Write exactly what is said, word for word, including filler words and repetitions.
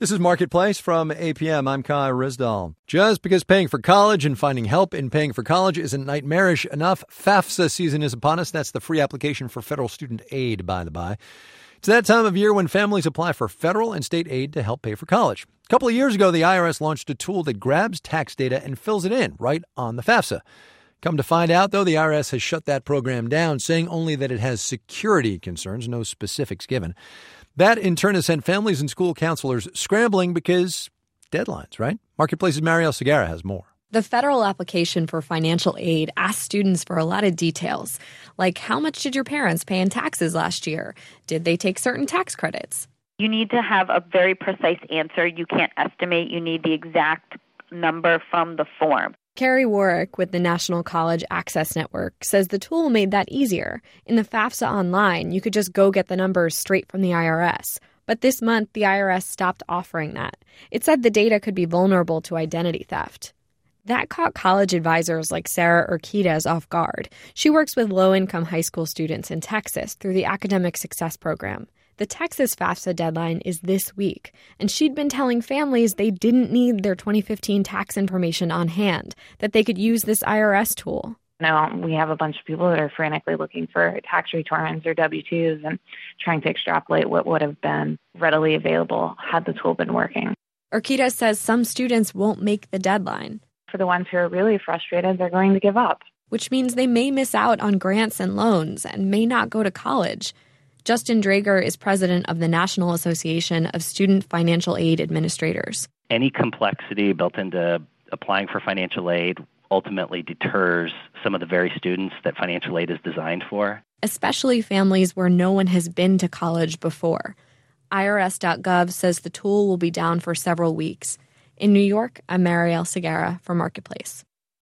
This is Marketplace from A P M. I'm Kai Rizdal. Just because paying for college and finding help in paying for college isn't nightmarish enough, FAFSA season is upon us. That's the free application for federal student aid, by the by. It's that time of year when families apply for federal and state aid to help pay for college. A couple of years ago, the I R S launched a tool that grabs tax data and fills it in right on the FAFSA. Come to find out, though, the I R S has shut that program down, saying only that it has security concerns, no specifics given. That, in turn, has sent families and school counselors scrambling because deadlines, right? Marketplace's Marielle Segarra has more. The federal application for financial aid asks students for a lot of details, like how much did your parents pay in taxes last year? Did they take certain tax credits? You need to have a very precise answer. You can't estimate. You need the exact number from the form. Carrie Warwick with the National College Access Network says the tool made that easier. In the FAFSA online, you could just go get the numbers straight from the I R S. But this month, the I R S stopped offering that. It said the data could be vulnerable to identity theft. That caught college advisors like Sarah Urquidez off guard. She works with low-income high school students in Texas through the Academic Success Program. The Texas FAFSA deadline is this week, and she'd been telling families they didn't need their twenty fifteen tax information on hand, that they could use this I R S tool. Now we have a bunch of people that are frantically looking for tax returns or W two's and trying to extrapolate what would have been readily available had the tool been working. Urquidez says some students won't make the deadline. For the ones who are really frustrated, they're going to give up. Which means they may miss out on grants and loans and may not go to college. Justin Drager is president of the National Association of Student Financial Aid Administrators. Any complexity built into applying for financial aid ultimately deters some of the very students that financial aid is designed for. Especially families where no one has been to college before. I R S dot gov says the tool will be down for several weeks. In New York, I'm Marielle Segarra for Marketplace.